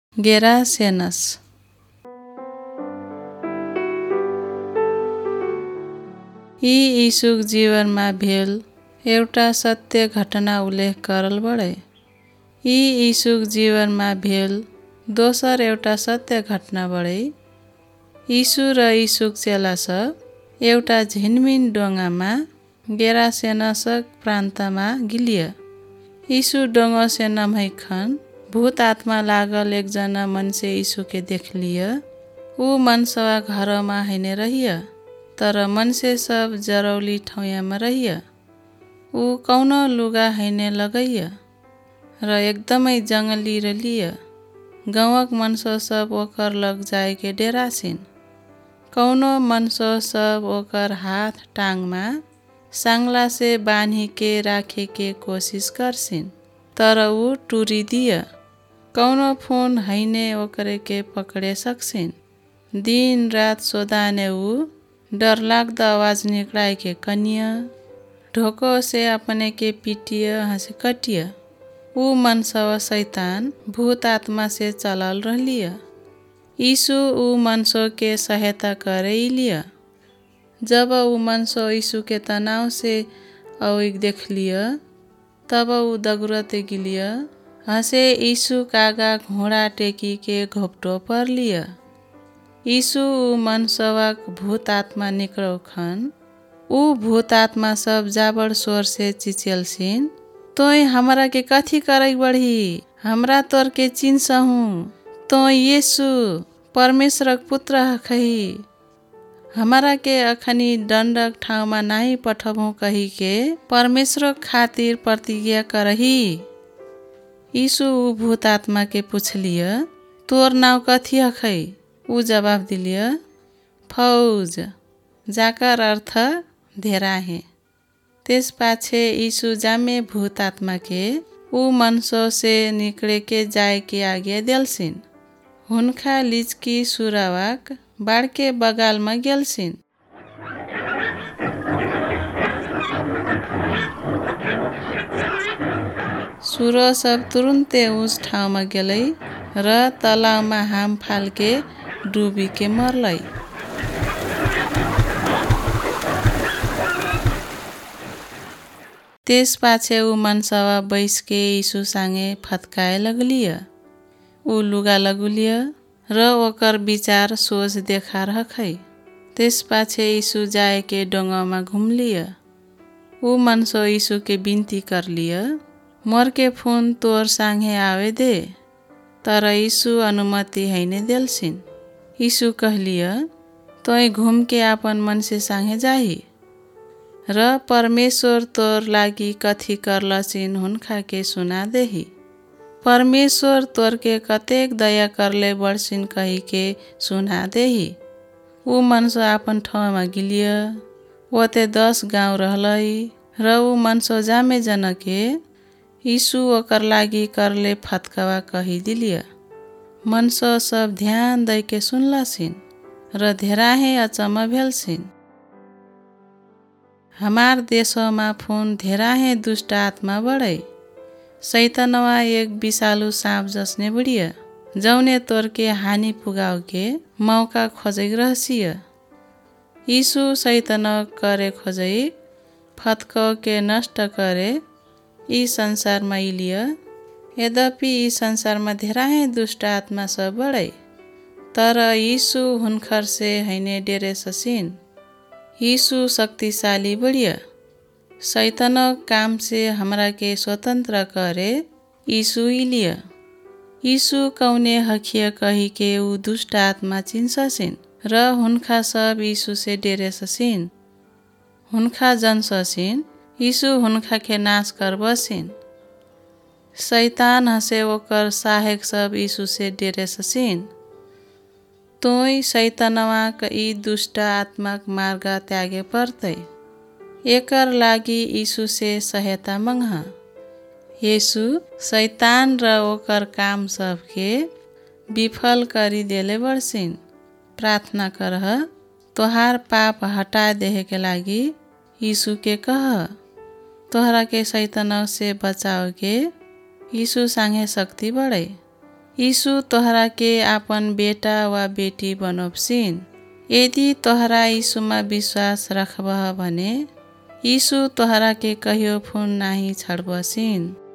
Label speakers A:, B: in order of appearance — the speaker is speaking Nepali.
A: गेरासेनस। यी यीशुक जीवनमा भेल एउटा सत्य घटना उल्लेख करल बढे। यी यीशुक जीवनमा भेल दोसर एउटा सत्य घटना बढे। यीशु र यीशुक चेला सब एउटा झिनमिन डोंगामा गेरासेनसक प्रान्तमा गिलिय। यीशु डोंगा से नमैखन भूत आत्मा लागल एकजना मन्से यीशुके देखलिय। ऊ मनसवा घरमा हैने रहिय, तर मन्से सब जरौली ठौयामा रहिय। ऊ कौनो लुगा हैने लगैय र एकदमै जंगली रलिय। गाउँक मनसो सब ओकर लग जाएके डेरासिन। कौनो मनसो सब ओकर हाथ टाङमा सांगला से बान्हिके राखेके कोसिस करसिन, तर ऊ टुरिदिय। कौनो फोन हैने ओकरेके पकडे सकसिन। दिन रात सोदाने ऊ डरलाग्दो आवाज निकलाएके कनिय। ढोको से अपने के पिटिय हंसे कटिय। ऊ मनसवा शैतान भूत आत्मा से चलल रहलिय। यीशु ऊ मनसो के सहायता करे इलिय। जब ऊ मनसो यीशु के तनाव से औइक देखलिय, तब ऊ दगुरते गिलिय। हसे यीशु कागा घोडा टेकी के घोप्टो परलिय। यीशु ऊ मनसवाक भूत आत्मा निकलौखन ऊ भूत आत्मा सब जाबड़ स्वर से चिचेलसिन, तोय हमरा के कथी करैक बढी? हमरा तोर के चिन्सहु। तोय यीशु परमेश्वरक पुत्र हखही। हमरा के अखनी दण्डक ठाउँमा नाही पठबहु कहिके परमेश्वर खातिर प्रतिज्ञा करही। यीशु ऊ भूत आत्मा के पुछलिय, तोर नाव कथी हखै? ऊ जवाब दिलिय, फौज, जाकर अर्थ धेराहे। त्यस पाछे यीशु जामे भूत आत्मा के ऊ मनसो से निकले के जाए के आज्ञा देलसिन। हुनका लिचकी सुरावाक बाड़के बगालमा गेलसिन। सुरो सब तुरुन्ते उस ठाउँमा गेलै र तलावमा हाम फाल्के डुबीके मरलै। त्यस पाछे ऊ मनसवा बैसके यीशु सांगे फत्काए लगलिय। ऊ लुगा लगुलिय र ओकर विचार सोच देखार हखै। त्यस पाछे यीशु जाएके डोंगामा घुमलिय। ऊ मनसो यीशु के बिन्ती करलिय, मोरके फोन तोर सांगे आवे दे। तर यीशु अनुमति हैने देलसिन। यीशु कहलिय, तोय घुमके आपन मनसे सांगे जाही र परमेश्वर तोर लागि कथी करलसिन हुनका के सुना देही। परमेश्वर तोर के कतेक दया करले बढसिन कहिके सुना देही। ऊ मनसो आपन ठाउँमा गिलिय। ओते 10 गाउँ रहलै र ऊ मनसो जामे जनके यीशु ओकर लागि करले फत्कवा कही दिलिय। मनसो सब ध्यान दैके सुनलसिन र धेराहे अचम्म भेलसिन। हमार देशमा फोन धेराहे दुष्ट आत्मा बढै। शैतानवा एक विषालु साँप जसने बुढिय, जौने तोरके हानि पुगाओके मौका खोजैक रहसिय। यीशु शैतान करे खोजैक फत्कौके नष्ट करे यी संसारमा इलिय। यद्यपि यी संसारमा धेराहे दुष्ट आत्मा सब बढै, तर यीशु हुनखर से हैने डेरेससिन। यीशु शक्तिशाली बढिय। शैतानक काम से हमरा के स्वतन्त्र करे यीशु इलिय। यीशु कौने हखिय कहिके ऊ दुष्ट आत्मा चिन्ससिन र हुनका सब यीशु से डेरेससिन। हुनका जन्ससिन यीशु हुनका के नाश करबसिन। शैतान हसे ओकर सहायक सब यीशु से डेरेससिन। तोय शैतानवाक यी दुष्ट आत्माक मार्ग त्यागे पर्तै। एकर लागि यीशु से सहायता मंगह। यीशु शैतान र ओकर काम सबके विफल करी देले बढसिन। प्रार्थना करह, तोहार पाप हटा देहे के लागि यीशु के कह। तोहरा के शैतान से बचाओ के यीशु सांगे शक्ति बढै। यीशु तोहरा के आपन बेटा वा बेटी बनोप्सिन। यदि तोहरा यीशुमा विश्वास रखबह भने यीशु तोहरा के कहियो फोन नाही छाड़बसिन।